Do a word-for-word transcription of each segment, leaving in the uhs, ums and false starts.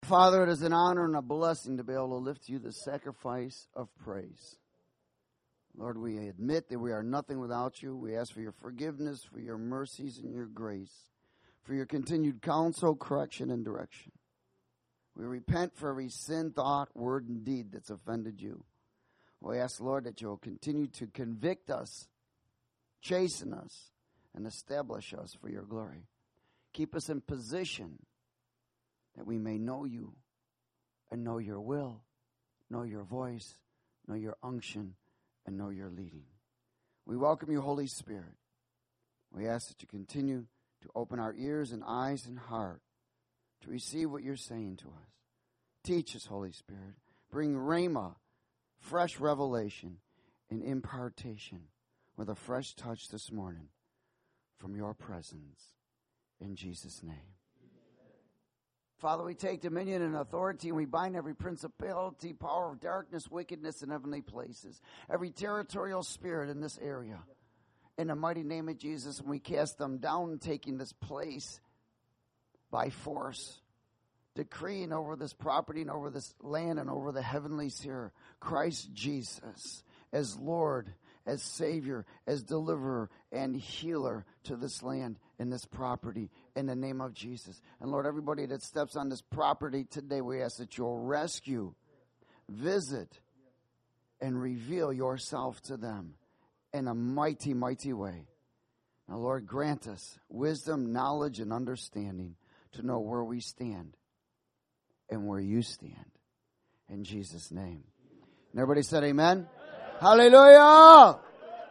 Father, it is an honor and a blessing to be able to lift you the sacrifice of praise. Lord, we admit that we are nothing without you. We ask for your forgiveness, for your mercies and your grace, for your continued counsel, correction, and direction. We repent for every sin, thought, word, and deed that's offended you. We ask, Lord, that you'll continue to convict us, chasten us, and establish us for your glory. Keep us in position that we may know you and know your will, know your voice, know your unction, and know your leading. We welcome you, Holy Spirit. We ask that you continue to open our ears and eyes and heart to receive what you're saying to us. Teach us, Holy Spirit. Bring rhema, fresh revelation, and impartation with a fresh touch this morning from your presence. In Jesus' name. Father, we take dominion and authority, and we bind every principality, power of darkness, wickedness in heavenly places, every territorial spirit in this area. In the mighty name of Jesus, and we cast them down, taking this place by force, decreeing over this property and over this land and over the heavenlies here, Christ Jesus as Lord, as Savior, as deliverer and healer to this land and this property in the name of Jesus. And Lord, everybody that steps on this property today, we ask that you'll rescue, visit, and reveal yourself to them in a mighty, mighty way. Now, Lord, grant us wisdom, knowledge, and understanding to know where we stand and where you stand. In Jesus' name. And everybody said amen? Hallelujah!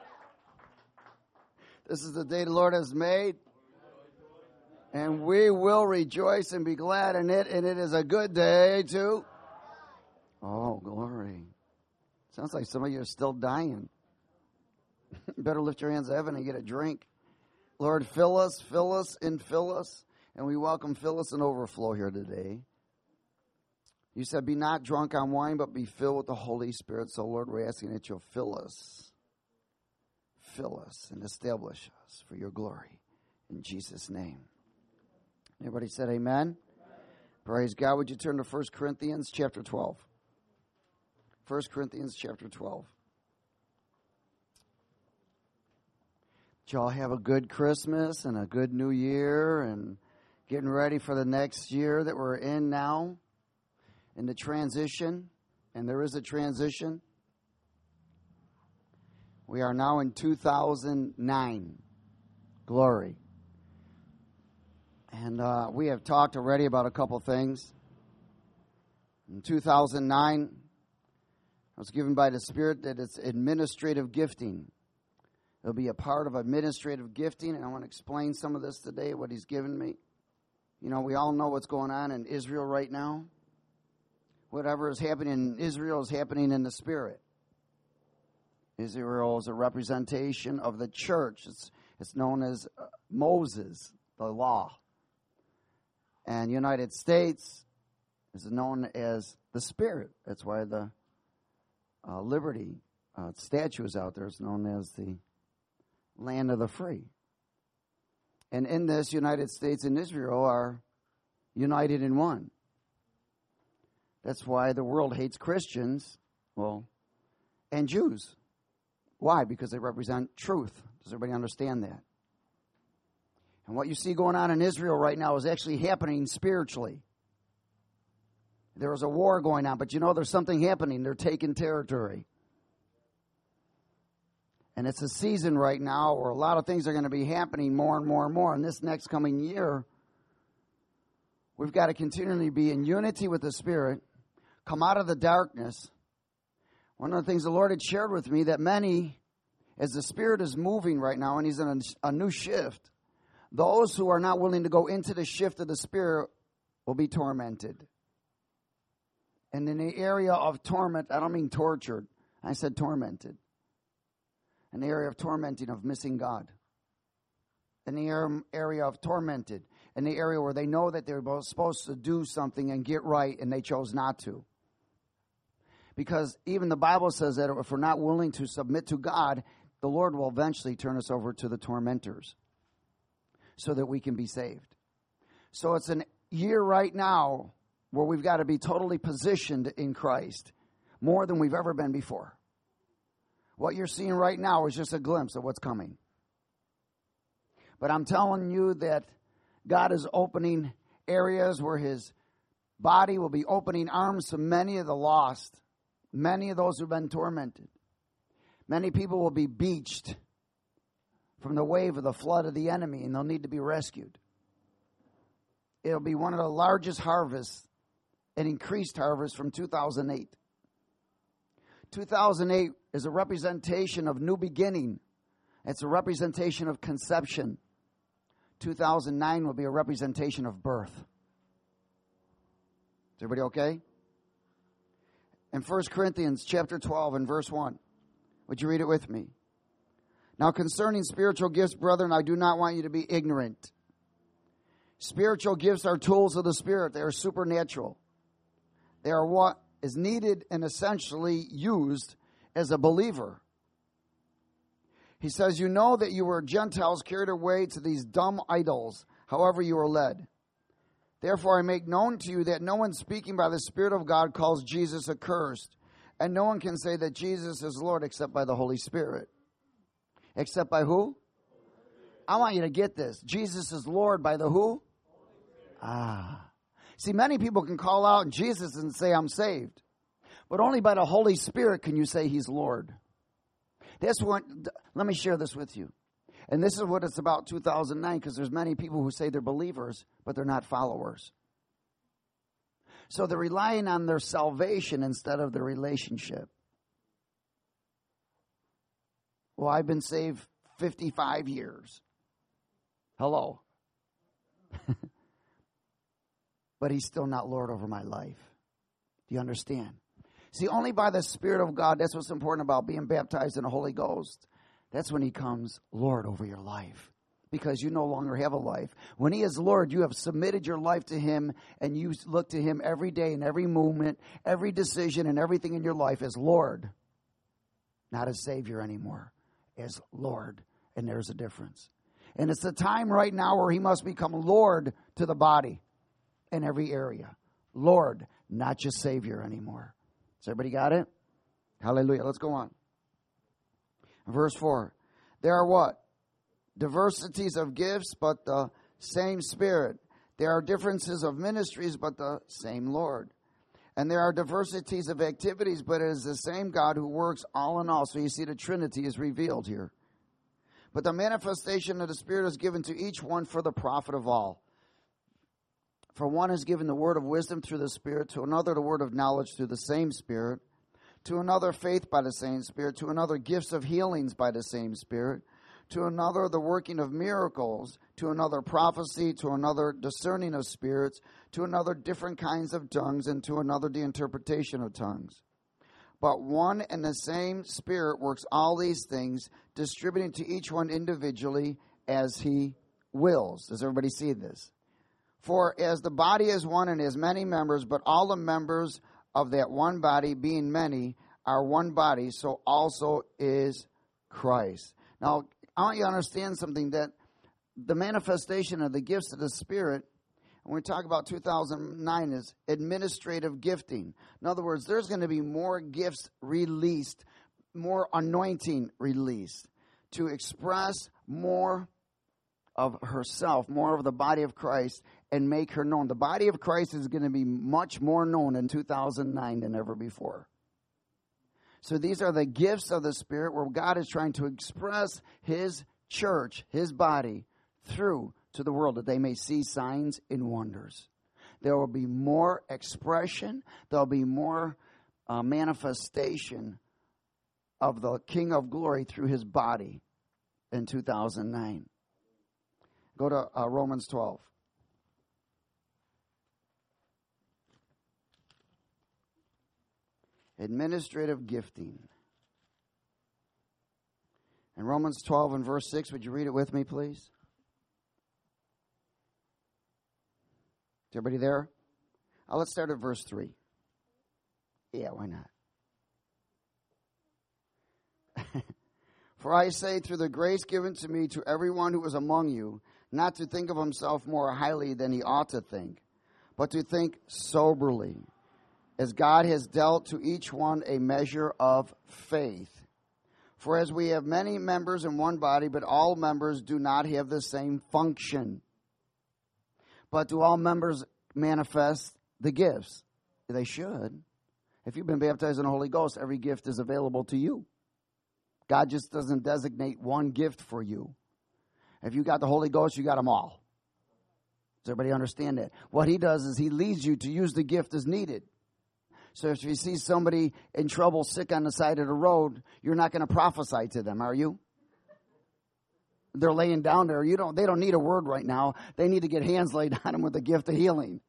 This is the day the Lord has made, and we will rejoice and be glad in it, and it is a good day, too. Oh, glory. Sounds like some of you are still dying. Better lift your hands to heaven and get a drink. Lord, fill us, fill us, and fill us, and we welcome Phyllis and overflow here today. You said, be not drunk on wine, but be filled with the Holy Spirit. So, Lord, we're asking that you'll fill us. Fill us and establish us for your glory. In Jesus' name. Everybody said amen? Amen. Praise God. Would you turn to First Corinthians chapter twelve? First Corinthians chapter twelve. Did y'all have a good Christmas and a good New Year and getting ready for the next year that we're in now? In the transition, and there is a transition. We are now in two thousand nine. Glory. And uh, we have talked already about a couple things. In two thousand nine, I was given by the Spirit that it's administrative gifting. It'll be a part of administrative gifting, and I want to explain some of this today, what he's given me. You know, we all know what's going on in Israel right now. Whatever is happening in Israel is happening in the Spirit. Israel is a representation of the church. It's, it's known as uh, Moses, the law. And United States is known as the Spirit. That's why the uh, Liberty uh, statue is out there. It's known as the land of the free. And in this, United States and Israel are united in one. That's why the world hates Christians, well, and Jews. Why? Because they represent truth. Does everybody understand that? And what you see going on in Israel right now is actually happening spiritually. There is a war going on, but you know there's something happening. They're taking territory. And it's a season right now where a lot of things are going to be happening more and more and more. In this next coming year, we've got to continually be in unity with the Spirit, come out of the darkness. One of the things the Lord had shared with me, that many, as the Spirit is moving right now, and He's in a, a new shift, those who are not willing to go into the shift of the Spirit will be tormented. And in the area of torment, I don't mean tortured. I said tormented. An area of tormenting, of missing God. In the area of tormented. In the area where they know that they're both supposed to do something and get right, and they chose not to. Because even the Bible says that if we're not willing to submit to God, the Lord will eventually turn us over to the tormentors so that we can be saved. So it's a year right now where we've got to be totally positioned in Christ more than we've ever been before. What you're seeing right now is just a glimpse of what's coming. But I'm telling you that God is opening areas where his body will be opening arms to many of the lost, many of those who've been tormented. Many people will be beached from the wave of the flood of the enemy, and they'll need to be rescued. It'll be one of the largest harvests and increased harvest from two thousand eight. two thousand eight is a representation of new beginning. It's a representation of conception. two thousand nine will be a representation of birth. Is everybody okay? In First Corinthians chapter twelve and verse one, would you read it with me? Now concerning spiritual gifts, brethren, I do not want you to be ignorant. Spiritual gifts are tools of the Spirit. They are supernatural. They are what is needed and essentially used as a believer. He says, you know that you were Gentiles carried away to these dumb idols, however you were led. Therefore I make known to you that no one speaking by the Spirit of God calls Jesus accursed, and no one can say that Jesus is Lord except by the Holy Spirit. Except by who? I want you to get this. Jesus is Lord by the who? Ah. See, many people can call out Jesus and say, I'm saved. But only by the Holy Spirit can you say he's Lord. That's what, let me share this with you. And this is what it's about two thousand nine, because there's many people who say they're believers, but they're not followers. So they're relying on their salvation instead of their relationship. Well, I've been saved fifty-five years. Hello. But he's still not Lord over my life. Do you understand? See, only by the Spirit of God, that's what's important about being baptized in the Holy Ghost. That's when he comes Lord over your life. Because you no longer have a life. When he is Lord, you have submitted your life to him, and you look to him every day and every moment, every decision and everything in your life as Lord. Not as Savior anymore, as Lord. And there's a difference. And it's the time right now where he must become Lord to the body in every area. Lord, not just Savior anymore. Has everybody got it? Hallelujah. Let's go on. Verse four. There are what? Diversities of gifts, but the same Spirit. There are differences of ministries, but the same Lord. And there are diversities of activities, but it is the same God who works all in all. So you see the Trinity is revealed here. But the manifestation of the Spirit is given to each one for the profit of all. For one is given the word of wisdom through the Spirit, to another the word of knowledge through the same Spirit, to another faith by the same Spirit, to another gifts of healings by the same Spirit, to another the working of miracles, to another prophecy, to another discerning of spirits, to another different kinds of tongues, and to another the interpretation of tongues. But one and the same Spirit works all these things, distributing to each one individually as he wills. Does everybody see this? For as the body is one and has many members, but all the members of that one body, being many, are one body, so also is Christ. Now, I want you to understand something, that the manifestation of the gifts of the Spirit, when we talk about two thousand nine, is administrative gifting. In other words, there's going to be more gifts released, more anointing released to express more of herself, more of the body of Christ, and make her known. The body of Christ is going to be much more known in two thousand nine than ever before. So these are the gifts of the Spirit where God is trying to express his church, his body, through to the world, that they may see signs and wonders. There will be more expression. There will be more uh, manifestation of the King of Glory through his body in two thousand nine. Go to uh, Romans twelve. Administrative gifting. In Romans twelve and verse six, would you read it with me, please? Is everybody there? Uh, let's start at verse three. Yeah, why not? For I say, through the grace given to me, to everyone who is among you, not to think of himself more highly than he ought to think, but to think soberly, as God has dealt to each one a measure of faith. For as we have many members in one body, but all members do not have the same function. But do all members manifest the gifts? They should. If you've been baptized in the Holy Ghost, every gift is available to you. God just doesn't designate one gift for you. If you got the Holy Ghost, you got them all. Does everybody understand that? What he does is he leads you to use the gift as needed. So if you see somebody in trouble, sick on the side of the road, you're not going to prophesy to them, are you? They're laying down there. You don't. They don't need a word right now. They need to get hands laid on them with the gift of healing.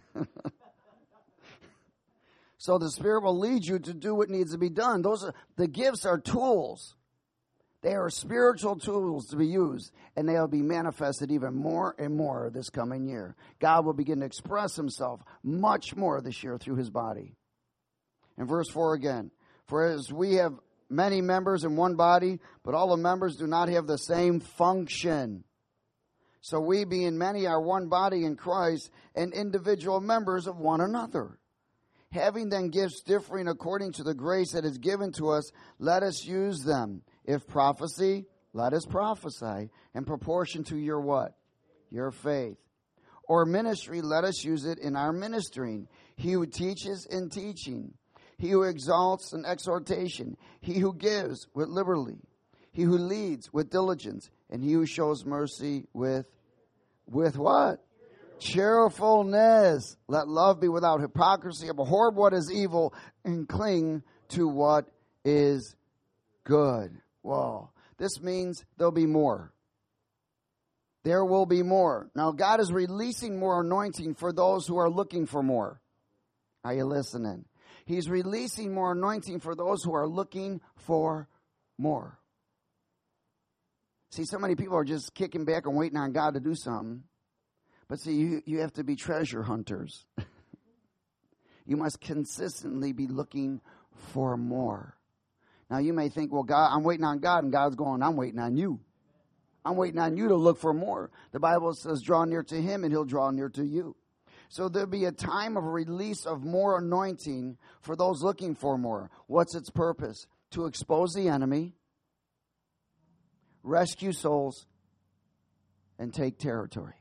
So the Spirit will lead you to do what needs to be done. Those are, the gifts are tools. They are spiritual tools to be used, and they'll be manifested even more and more this coming year. God will begin to express himself much more this year through his body. In verse four again, for as we have many members in one body, but all the members do not have the same function. So we, being many, are one body in Christ and individual members of one another. Having then gifts differing according to the grace that is given to us, let us use them. If prophecy, let us prophesy in proportion to your what? Your faith. Or ministry, let us use it in our ministering. He who teaches in teaching. He who exalts in exhortation. He who gives with liberally. He who leads with diligence. And he who shows mercy with, with what? Cheerfulness. Let love be without hypocrisy. Abhor what is evil and cling to what is good. Whoa. This means there'll be more. There will be more. Now, God is releasing more anointing for those who are looking for more. Are you listening? He's releasing more anointing for those who are looking for more. See, so many people are just kicking back and waiting on God to do something. But see, you, you have to be treasure hunters. You must consistently be looking for more. Now, you may think, well, God, I'm waiting on God, and God's going, I'm waiting on you. I'm waiting on you to look for more. The Bible says, draw near to him, and he'll draw near to you. So there'll be a time of release of more anointing for those looking for more. What's its purpose? To expose the enemy, rescue souls, and take territory.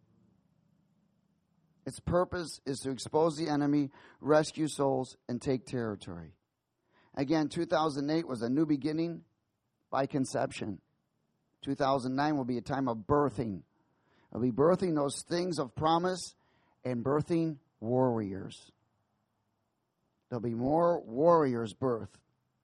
Its purpose is to expose the enemy, rescue souls, and take territory. Again, two thousand eight was a new beginning by conception. two thousand nine will be a time of birthing. It'll be birthing those things of promise and birthing warriors. There'll be more warriors birthed.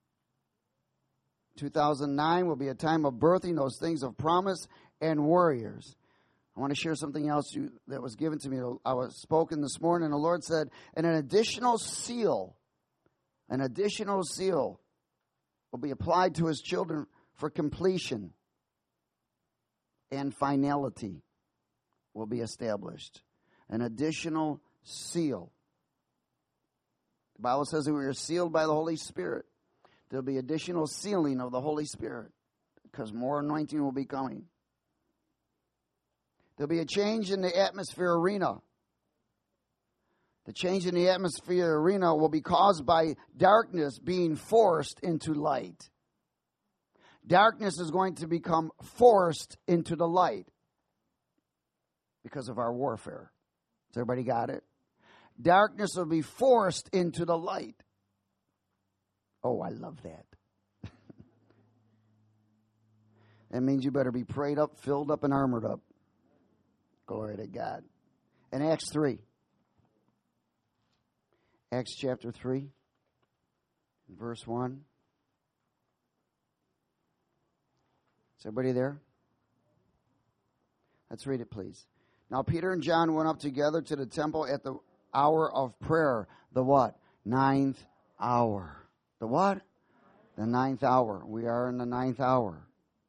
two thousand nine will be a time of birthing those things of promise and warriors. I want to share something else you, that was given to me. I was spoken this morning. The Lord said, and an additional seal, an additional seal will be applied to his children for completion, and finality will be established. An additional seal. The Bible says that we are sealed by the Holy Spirit. There'll be additional sealing of the Holy Spirit because more anointing will be coming. There'll be a change in the atmosphere arena. The change in the atmosphere arena will be caused by darkness being forced into light. Darkness is going to become forced into the light because of our warfare. Has everybody got it? Darkness will be forced into the light. Oh, I love that. That means you better be prayed up, filled up, and armored up. Glory to God. In Acts three. Acts chapter three. Verse one. Is everybody there? Let's read it, please. Now Peter and John went up together to the temple at the hour of prayer. The what? Ninth hour. The what? The ninth hour. We are in the ninth hour.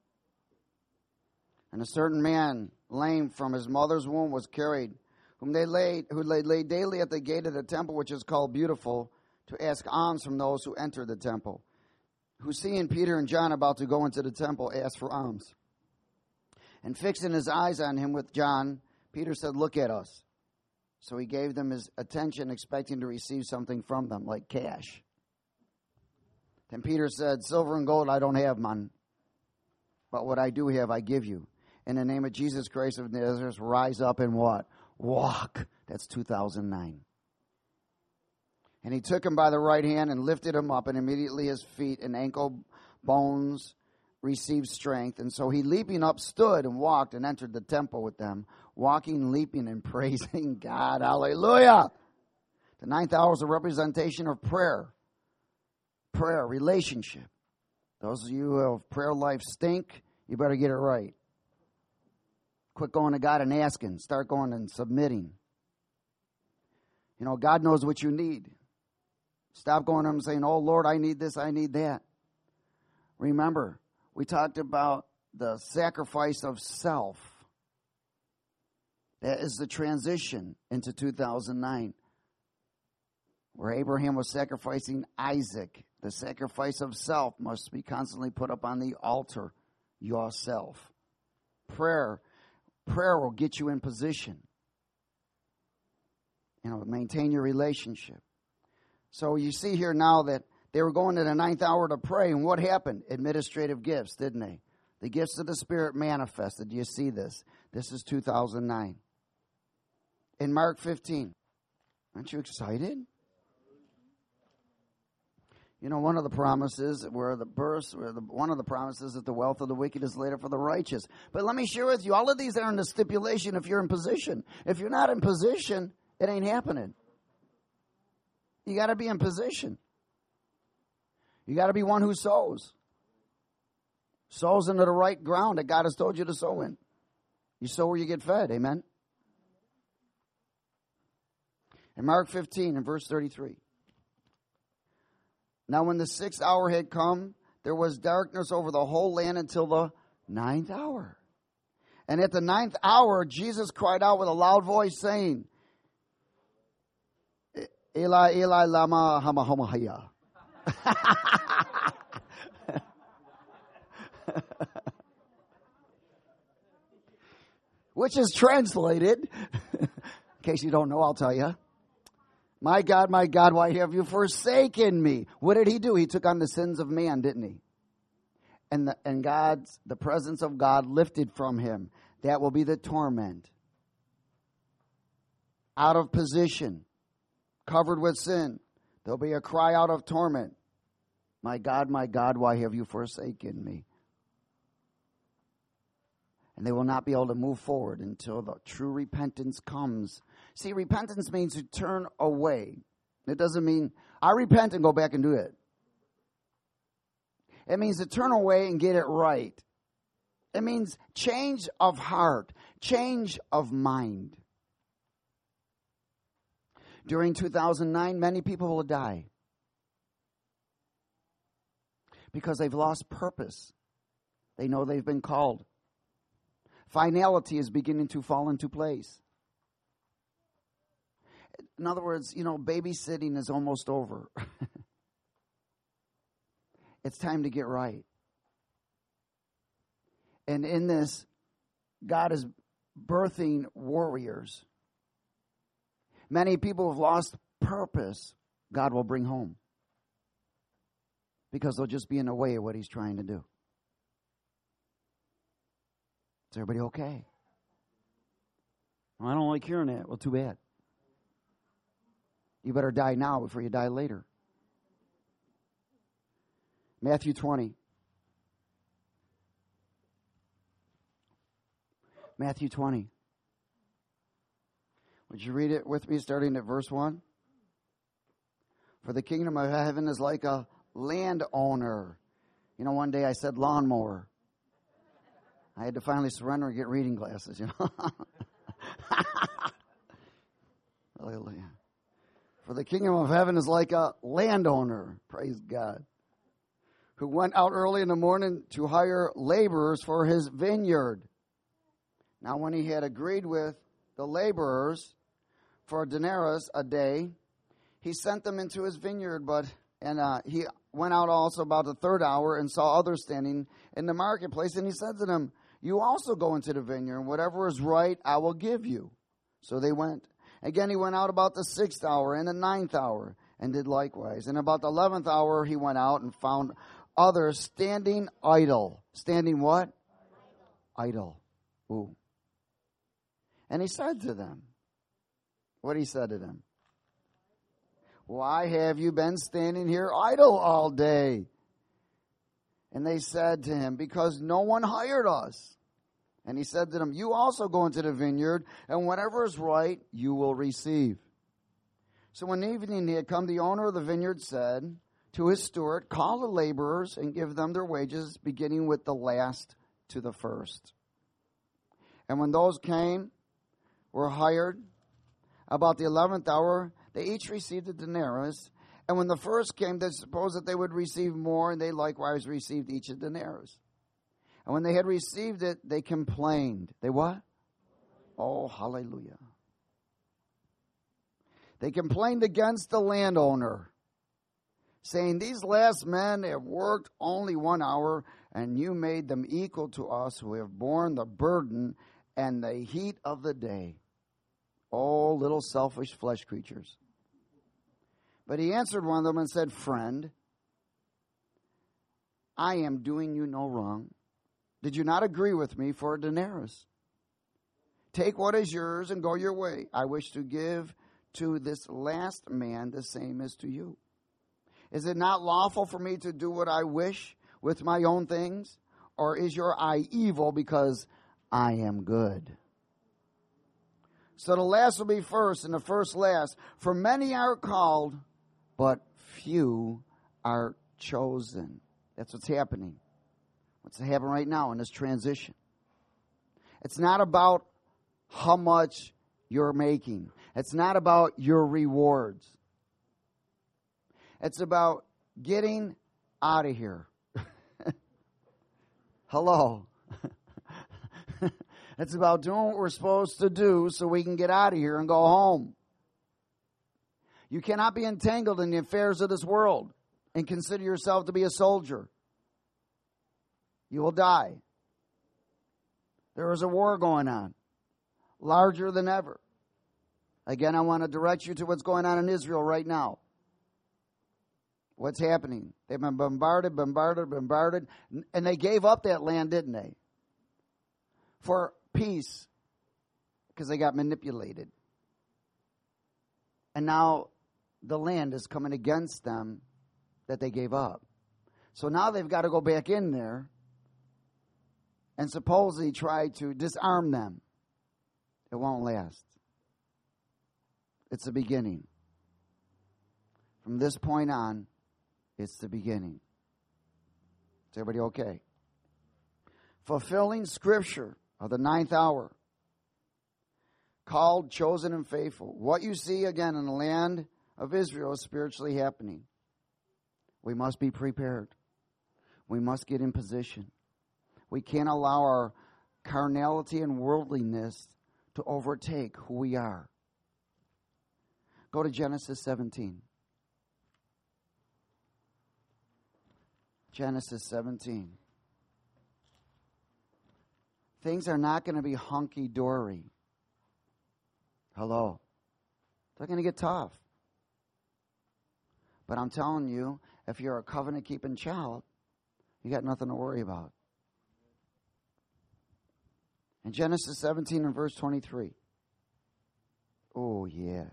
And a certain man, lame from his mother's womb, was carried, whom they laid, who lay, lay daily at the gate of the temple, which is called Beautiful, to ask alms from those who enter the temple. Who, seeing Peter and John about to go into the temple, asked for alms. And fixing his eyes on him with John, Peter said, look at us. So he gave them his attention, expecting to receive something from them, like cash. Then Peter said, silver and gold I don't have, man. But what I do have, I give you. In the name of Jesus Christ of Nazareth, rise up and what? Walk. That's two thousand nine. And he took him by the right hand and lifted him up, and immediately his feet and ankle bones received strength. And so he, leaping up, stood and walked and entered the temple with them, walking, leaping, and praising God. Hallelujah. The ninth hour is a representation of prayer. Prayer, relationship. Those of you who have prayer life stink, you better get it right. Quit going to God and asking. Start going and submitting. You know, God knows what you need. Stop going to him and saying, oh, Lord, I need this, I need that. Remember, we talked about the sacrifice of self. That is the transition into two thousand nine, where Abraham was sacrificing Isaac. The sacrifice of self must be constantly put up on the altar, yourself. Prayer, prayer will get you in position. You know, maintain your relationship. So you see here now that they were going to the ninth hour to pray, and what happened? Administrative gifts, didn't they? The gifts of the Spirit manifested. Do you see this? This is two thousand nine. In Mark fifteen. Aren't you excited? You know, one of the promises where the verse, where the, one of the promises that the wealth of the wicked is laid up for the righteous. But let me share with you, all of these are in the stipulation if you're in position. If you're not in position, it ain't happening. You got to be in position. You got to be one who sows. Sows into the right ground that God has told you to sow in. You sow where you get fed. Amen. In Mark fifteen and verse thirty-three. Now when the sixth hour had come, there was darkness over the whole land until the ninth hour. And at the ninth hour, Jesus cried out with a loud voice, saying, Eli, Eli, lama hamahomahaya. Which is translated, in case you don't know, I'll tell you. My God, my God, why have you forsaken me? What did he do? He took on the sins of man, didn't he? And the, and God's, the presence of God lifted from him. That will be the torment. Out of position. Covered with sin. There'll be a cry out of torment. My God, my God, why have you forsaken me? And they will not be able to move forward until the true repentance comes. See, repentance means to turn away. It doesn't mean, I repent and go back and do it. It means to turn away and get it right. It means change of heart, change of mind. During two thousand nine, many people will die because they've lost purpose. They know they've been called. Finality is beginning to fall into place. In other words, you know, babysitting is almost over. It's time to get right. And in this, God is birthing warriors. Many people have lost purpose, God will bring home. Because they'll just be in the way of what he's trying to do. Is everybody okay? Well, I don't like hearing that. Well, too bad. You better die now before you die later. Matthew twenty. Matthew twenty. Would you read it with me starting at verse one? For the kingdom of heaven is like a landowner. You know, one day I said lawnmower. I had to finally surrender and get reading glasses, you know. Hallelujah. For the kingdom of heaven is like a landowner, praise God, who went out early in the morning to hire laborers for his vineyard. Now when he had agreed with the laborers for a denarius a day, he sent them into his vineyard, but and uh, he went out also about the third hour and saw others standing in the marketplace, and he said to them, you also go into the vineyard, and whatever is right I will give you. So they went. Again, he went out about the sixth hour and the ninth hour, and did likewise. And about the eleventh hour he went out and found others standing idle. Standing what? Idle. Idle. Ooh. And he said to them, what he said to them? Why have you been standing here idle all day? And they said to him, because no one hired us. And he said to them, you also go into the vineyard, and whatever is right, you will receive. So when evening had come, the owner of the vineyard said to his steward, call the laborers and give them their wages, beginning with the last to the first. And when those came, were hired, about the eleventh hour, they each received a denarius. And when the first came, they supposed that they would receive more, and they likewise received each a denarius. And when they had received it, they complained. They what? Oh, hallelujah. They complained against the landowner, saying, these last men have worked only one hour, and you made them equal to us who have borne the burden and the heat of the day. Oh, little selfish flesh creatures. But he answered one of them and said, friend, I am doing you no wrong. Did you not agree with me for a denarius? Take what is yours and go your way. I wish to give to this last man the same as to you. Is it not lawful for me to do what I wish with my own things? Or is your eye evil because I am good? So the last will be first and the first last. For many are called, but few are chosen. That's what's happening. What's happening right now in this transition. It's not about how much you're making. It's not about your rewards. It's about getting out of here. Hello. It's about doing what we're supposed to do so we can get out of here and go home. You cannot be entangled in the affairs of this world and consider yourself to be a soldier. You will die. There is a war going on, larger than ever. Again, I want to direct you to what's going on in Israel right now. What's happening? They've been bombarded, bombarded, bombarded, and they gave up that land, didn't they? For peace, because they got manipulated. And now the land is coming against them that they gave up. So now they've got to go back in there and supposedly try to disarm them. It won't last. It's the beginning. From this point on, it's the beginning. Is everybody okay? Fulfilling Scripture of the ninth hour. Called, chosen, and faithful. What you see again in the land of Israel is spiritually happening. We must be prepared. We must get in position. We can't allow our carnality and worldliness to overtake who we are. Go to Genesis seventeen. Genesis seventeen. Things are not going to be hunky-dory. Hello. They're going to get tough. But I'm telling you, if you're a covenant-keeping child, you got nothing to worry about. In Genesis seventeen and verse twenty-three. Oh, yeah.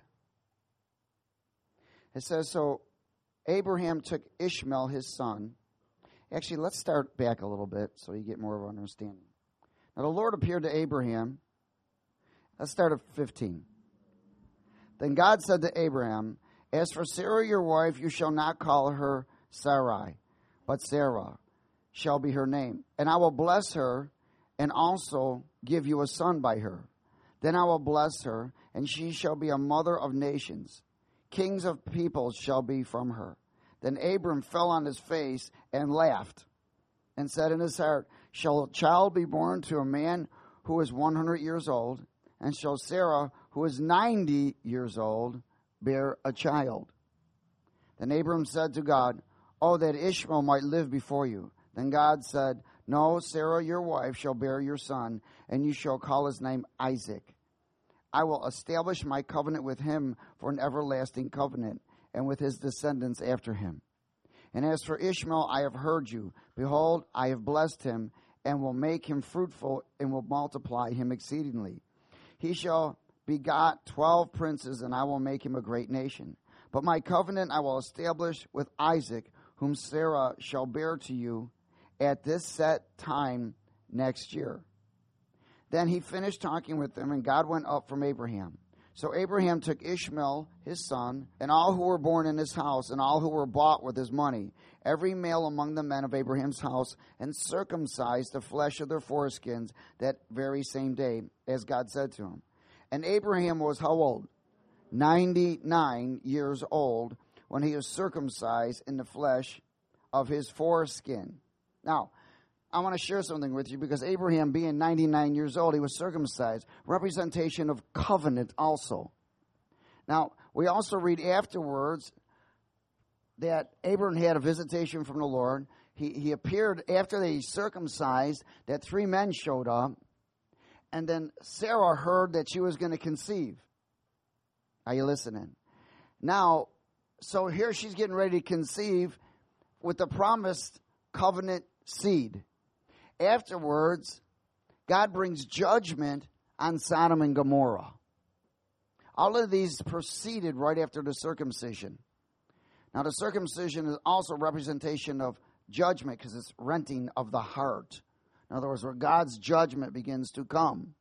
It says, so Abraham took Ishmael, his son. Actually, let's start back a little bit so you get more of an understanding. Now, the Lord appeared to Abraham. Let's start at fifteen. Then God said to Abraham, as for Sarah your wife, you shall not call her Sarai, but Sarah shall be her name. And I will bless her and also give you a son by her. Then I will bless her, and she shall be a mother of nations. Kings of peoples shall be from her. Then Abram fell on his face and laughed, and said in his heart, shall a child be born to a man who is one hundred years old? And shall Sarah, who is ninety years old, bear a child? Then Abram said to God, oh, that Ishmael might live before you. Then God said, no, Sarah your wife shall bear your son, and you shall call his name Isaac. I will establish my covenant with him for an everlasting covenant, and with his descendants after him. And as for Ishmael, I have heard you. Behold, I have blessed him, and will make him fruitful, and will multiply him exceedingly. He shall begot twelve princes, and I will make him a great nation. But my covenant I will establish with Isaac, whom Sarah shall bear to you at this set time next year. Then he finished talking with them, and God went up from Abraham. So Abraham took Ishmael, his son, and all who were born in his house, and all who were bought with his money, every male among the men of Abraham's house, and circumcised the flesh of their foreskins that very same day, as God said to him. And Abraham was how old? ninety-nine years old when he was circumcised in the flesh of his foreskin. Now, I want to share something with you, because Abraham, being ninety-nine years old, he was circumcised, representation of covenant also. Now, we also read afterwards that Abraham had a visitation from the Lord. He, he appeared after they circumcised, that three men showed up, and then Sarah heard that she was going to conceive. Are you listening? Now, so here she's getting ready to conceive with the promised covenant seed. Afterwards, God brings judgment on Sodom and Gomorrah. All of these proceeded right after the circumcision. Now, the circumcision is also a representation of judgment, because it's renting of the heart. In other words, where God's judgment begins to come.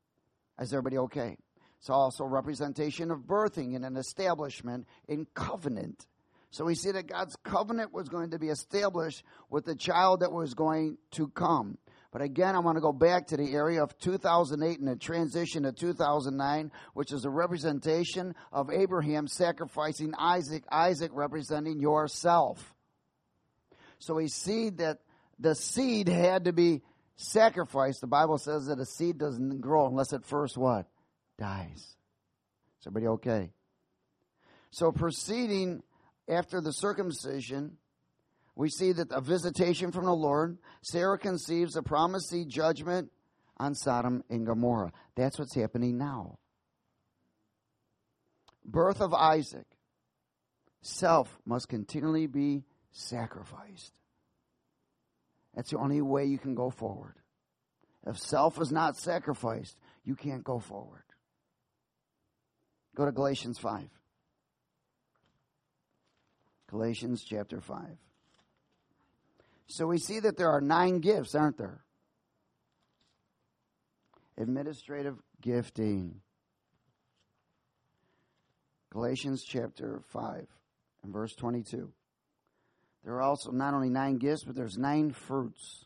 Is everybody okay? It's also a representation of birthing and an establishment in covenant. So we see that God's covenant was going to be established with the child that was going to come. But again, I want to go back to the area of two thousand eight and the transition to two thousand nine, which is a representation of Abraham sacrificing Isaac, Isaac representing yourself. So we see that the seed had to be sacrificed. The Bible says that a seed doesn't grow unless it first what? Dies. Is everybody okay? So proceeding after the circumcision, we see that a visitation from the Lord, Sarah conceives a promised seed judgment on Sodom and Gomorrah. That's what's happening now. Birth of Isaac. Self must continually be sacrificed. That's the only way you can go forward. If self is not sacrificed, you can't go forward. Go to Galatians five. Galatians chapter five. So we see that there are nine gifts, aren't there? Administrative gifting. Galatians chapter five and verse twenty-two. There are also not only nine gifts, but there's nine fruits.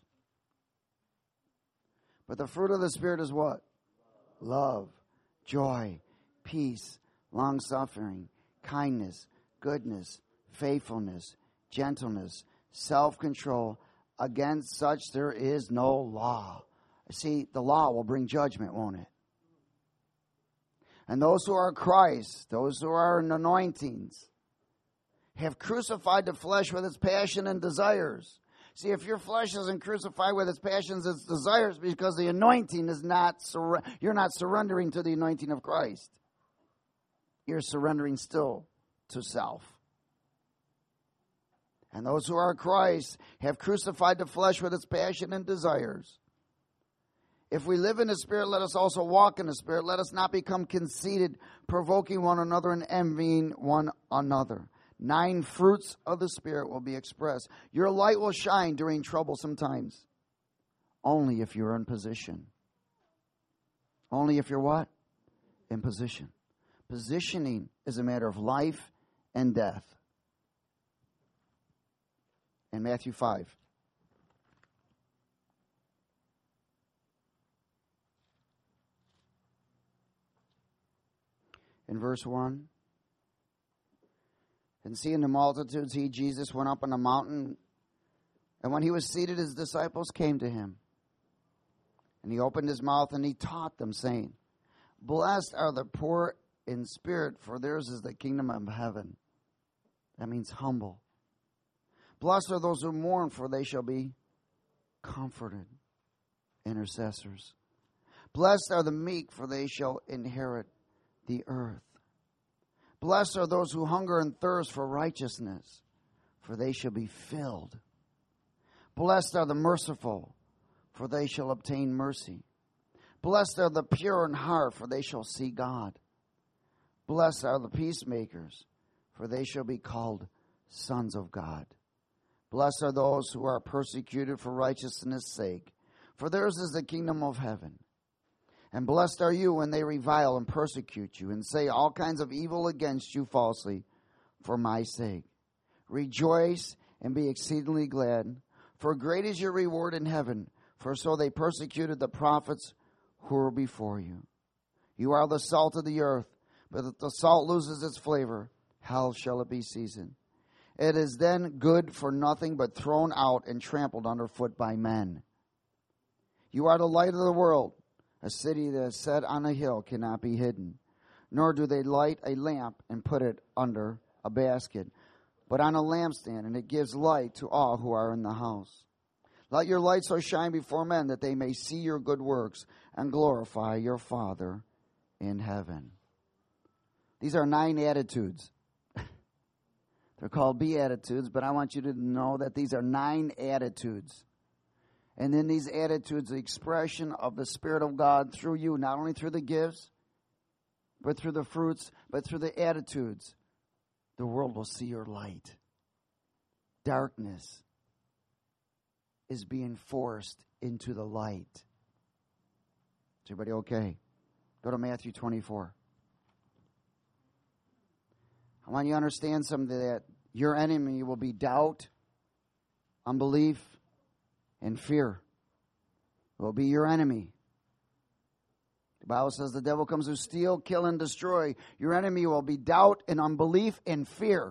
But the fruit of the Spirit is what? Love, joy, peace, long-suffering, kindness, goodness, faithfulness, gentleness, self-control. Against such there is no law. See, the law will bring judgment, won't it? And those who are Christ, those who are in anointings, have crucified the flesh with its passion and desires. See, if your flesh isn't crucified with its passions and its desires, because the anointing is not, sur- you're not surrendering to the anointing of Christ. You're surrendering still to self. And those who are Christ have crucified the flesh with its passion and desires. If we live in the Spirit, let us also walk in the Spirit. Let us not become conceited, provoking one another and envying one another. Nine fruits of the Spirit will be expressed. Your light will shine during troublesome times. Only if you're in position. Only if you're what? In position. Positioning is a matter of life and death. In Matthew five. In verse one. And seeing the multitudes, he, Jesus, went up on a mountain. And when he was seated, his disciples came to him. And he opened his mouth and he taught them, saying, Blessed are the poor in spirit, for theirs is the kingdom of heaven. That means humble. Blessed are those who mourn, for they shall be comforted. Intercessors. Blessed are the meek, for they shall inherit the earth. Blessed are those who hunger and thirst for righteousness, for they shall be filled. Blessed are the merciful, for they shall obtain mercy. Blessed are the pure in heart, for they shall see God. Blessed are the peacemakers, for they shall be called sons of God. Blessed are those who are persecuted for righteousness' sake, for theirs is the kingdom of heaven. And blessed are you when they revile and persecute you and say all kinds of evil against you falsely for my sake. Rejoice and be exceedingly glad, for great is your reward in heaven, for so they persecuted the prophets who were before you. You are the salt of the earth, but if the salt loses its flavor, how shall it be seasoned? It is then good for nothing but thrown out and trampled underfoot by men. You are the light of the world. A city that is set on a hill cannot be hidden, nor do they light a lamp and put it under a basket, but on a lampstand, and it gives light to all who are in the house. Let your light so shine before men that they may see your good works and glorify your Father in heaven. These are nine attitudes. They're called Beatitudes, but I want you to know that these are nine attitudes. And in these attitudes, the expression of the Spirit of God through you, not only through the gifts, but through the fruits, but through the attitudes, the world will see your light. Darkness is being forced into the light. Is everybody okay? Go to Matthew twenty-four. I want you to understand something, that your enemy will be doubt, unbelief, and fear. Will be your enemy. The Bible says the devil comes to steal, kill, and destroy. Your enemy will be doubt and unbelief and fear.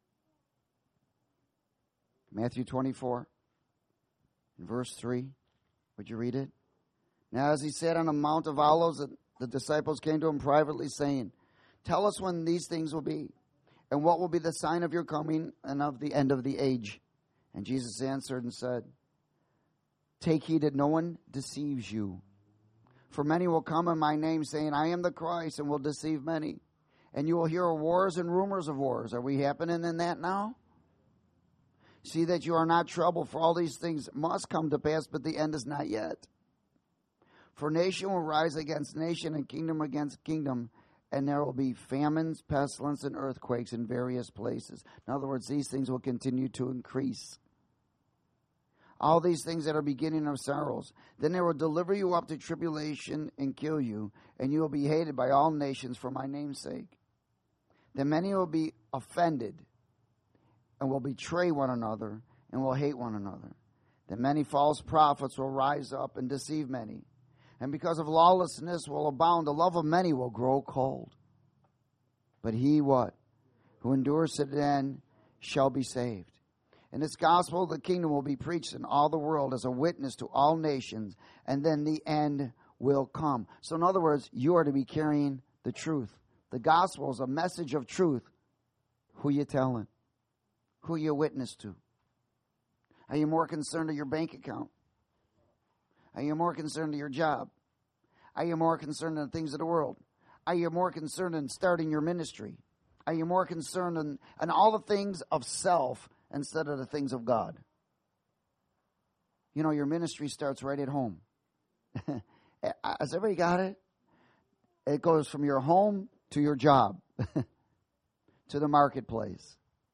Matthew twenty-four, verse three. Would you read it? Now as he sat on the Mount of Olives, the disciples came to him privately, saying, Tell us when these things will be, and what will be the sign of your coming and of the end of the age. And Jesus answered and said, Take heed that no one deceives you. For many will come in my name, saying, I am the Christ, and will deceive many. And you will hear of wars and rumors of wars. Are we happening in that now? See that you are not troubled, for all these things must come to pass, but the end is not yet. For nation will rise against nation, and kingdom against kingdom, and there will be famines, pestilence, and earthquakes in various places. In other words, these things will continue to increase. All these things that are beginning of sorrows. Then they will deliver you up to tribulation and kill you, and you will be hated by all nations for my name's sake. Then many will be offended and will betray one another and will hate one another. Then many false prophets will rise up and deceive many. And because of lawlessness will abound, the love of many will grow cold. But he what? Who endures to the end shall be saved. And this gospel of the kingdom will be preached in all the world as a witness to all nations, and then the end will come. So in other words, you are to be carrying the truth. The gospel is a message of truth. Who you telling? Who you witness to? Are you more concerned with your bank account? Are you more concerned with your job? Are you more concerned in the things of the world? Are you more concerned in starting your ministry? Are you more concerned in, in all the things of self instead of the things of God? You know, your ministry starts right at home. Has everybody got it? It goes from your home to your job, to the marketplace.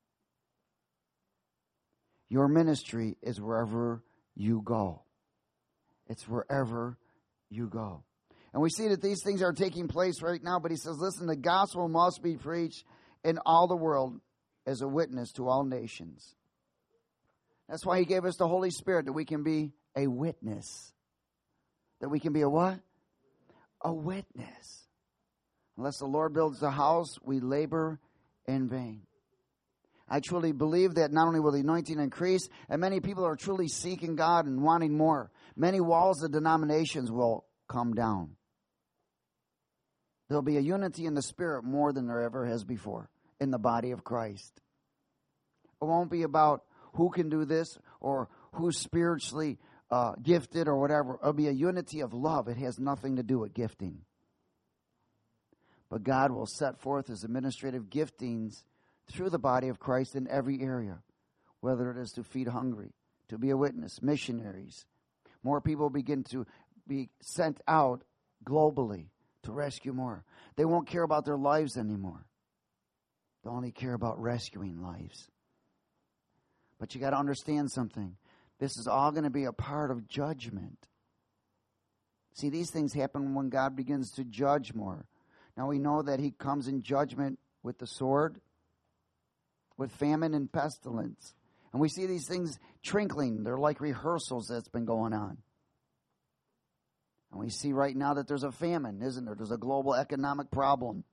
Your ministry is wherever you go. It's wherever you go. And we see that these things are taking place right now, but he says, listen, the gospel must be preached in all the world as a witness to all nations. That's why he gave us the Holy Spirit, that we can be a witness. That we can be a what? A witness. Unless the Lord builds the house, we labor in vain. I truly believe that not only will the anointing increase, and many people are truly seeking God and wanting more, many walls of denominations will come down. There'll be a unity in the Spirit more than there ever has before in the body of Christ. It won't be about who can do this or who's spiritually uh, gifted or whatever. It'll be a unity of love. It has nothing to do with gifting. But God will set forth his administrative giftings through the body of Christ in every area, whether it is to feed hungry, to be a witness, missionaries. More people begin to be sent out globally to rescue more. They won't care about their lives anymore. They only care about rescuing lives. But you got to understand something. This is all going to be a part of judgment. See, these things happen when God begins to judge more. Now we know that he comes in judgment with the sword, with famine and pestilence. And we see these things trickling. They're like rehearsals that's been going on. And we see right now that there's a famine, isn't there? There's a global economic problem,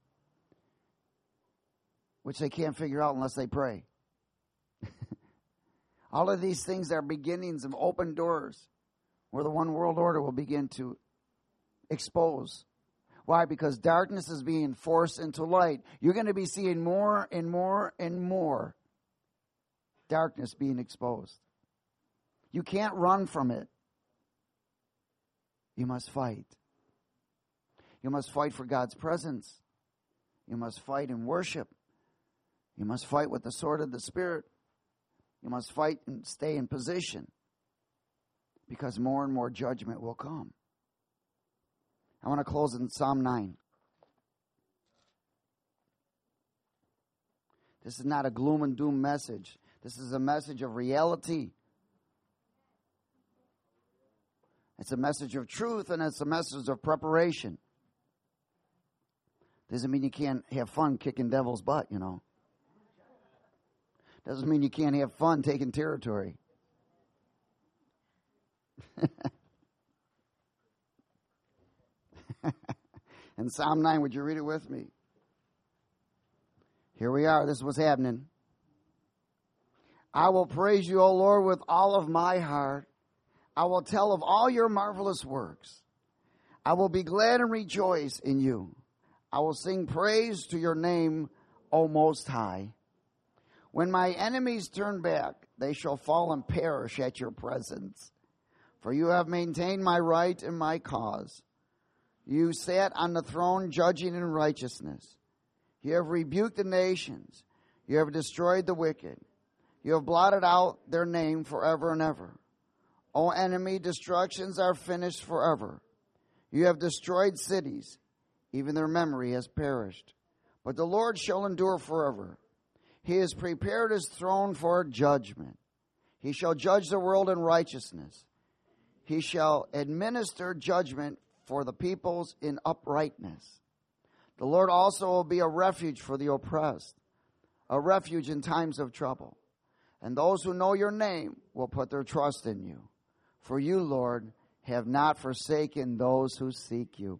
which they can't figure out unless they pray. All of these things are beginnings of open doors where the one world order will begin to expose. Why? Because darkness is being forced into light. You're going to be seeing more and more and more darkness being exposed. You can't run from it. You must fight. You must fight for God's presence. You must fight in worship. You must fight with the sword of the Spirit. You must fight and stay in position, because more and more judgment will come. I want to close in Psalm nine. This is not a gloom and doom message. This is a message of reality. It's a message of truth, and it's a message of preparation. Doesn't mean you can't have fun kicking devil's butt, you know. Doesn't mean you can't have fun taking territory. In Psalm nine, would you read it with me? Here we are. This is what's happening. I will praise you, O Lord, with all of my heart. I will tell of all your marvelous works. I will be glad and rejoice in you. I will sing praise to your name, O Most High. When my enemies turn back, they shall fall and perish at your presence. For you have maintained my right and my cause. You sat on the throne judging in righteousness. You have rebuked the nations. You have destroyed the wicked. You have blotted out their name forever and ever. O enemy, destructions are finished forever. You have destroyed cities. Even their memory has perished. But the Lord shall endure forever. He has prepared his throne for judgment. He shall judge the world in righteousness. He shall administer judgment for the peoples in uprightness. The Lord also will be a refuge for the oppressed, a refuge in times of trouble. And those who know your name will put their trust in you. For you, Lord, have not forsaken those who seek you.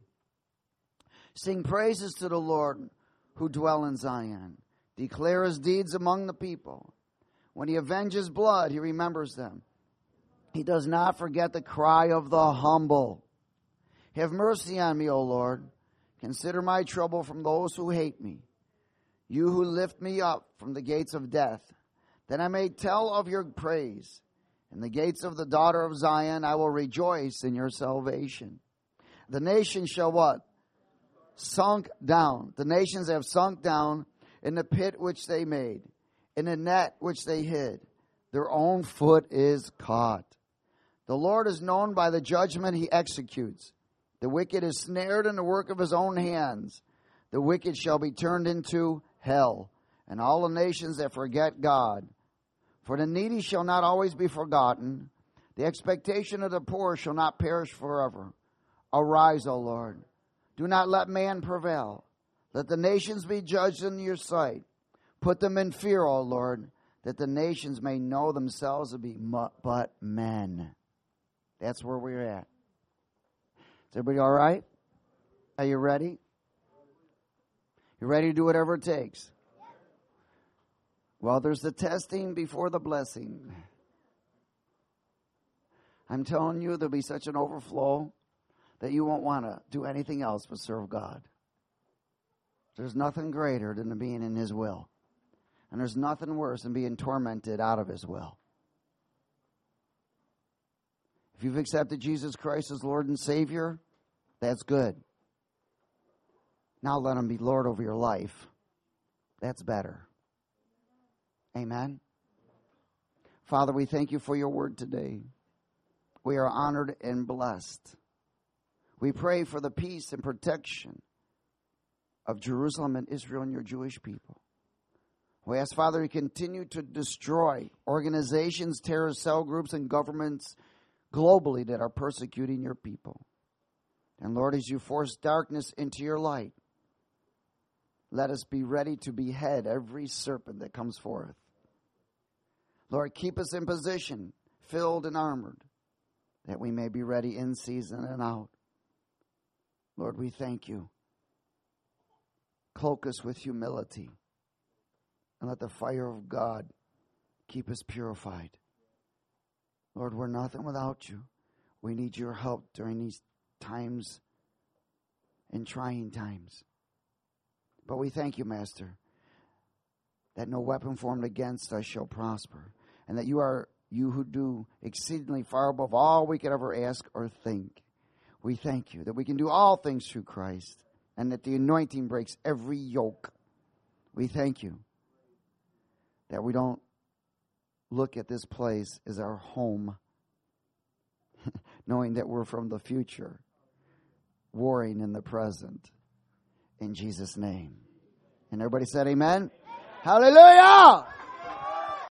Sing praises to the Lord who dwell in Zion. Declare his deeds among the people. When he avenges blood, he remembers them. He does not forget the cry of the humble. Have mercy on me, O Lord. Consider my trouble from those who hate me. You who lift me up from the gates of death, that I may tell of your praise. In the gates of the daughter of Zion, I will rejoice in your salvation. The nations shall what? Sunk down. The nations have sunk down in the pit which they made, in the net which they hid. Their own foot is caught. The Lord is known by the judgment he executes. The wicked is snared in the work of his own hands. The wicked shall be turned into hell, and all the nations that forget God. For the needy shall not always be forgotten. The expectation of the poor shall not perish forever. Arise, O Lord. Do not let man prevail. Let the nations be judged in your sight. Put them in fear, O Lord, that the nations may know themselves to be but men. That's where we're at. Is everybody all right? Are you ready? You ready to do whatever it takes? Well, there's the testing before the blessing. I'm telling you, there'll be such an overflow that you won't want to do anything else but serve God. There's nothing greater than being in his will. And there's nothing worse than being tormented out of his will. If you've accepted Jesus Christ as Lord and Savior, that's good. Now let him be Lord over your life. That's better. Amen. Father, we thank you for your word today. We are honored and blessed. We pray for the peace and protection of Jerusalem and Israel and your Jewish people. We ask, Father, you continue to destroy organizations, terrorist cell groups, and governments globally that are persecuting your people. And Lord, as you force darkness into your light, let us be ready to behead every serpent that comes forth. Lord, keep us in position, filled and armored, that we may be ready in season and out. Lord, we thank you. Cloak us with humility, and let the fire of God keep us purified. Lord, we're nothing without you. We need your help during these times and trying times. But we thank you, Master, that no weapon formed against us shall prosper, and that you are you who do exceedingly far above all we could ever ask or think. We thank you that we can do all things through Christ, and that the anointing breaks every yoke. We thank you that we don't look at this place as our home, knowing that we're from the future, warring in the present. In Jesus' name. And everybody said amen? Amen. Hallelujah!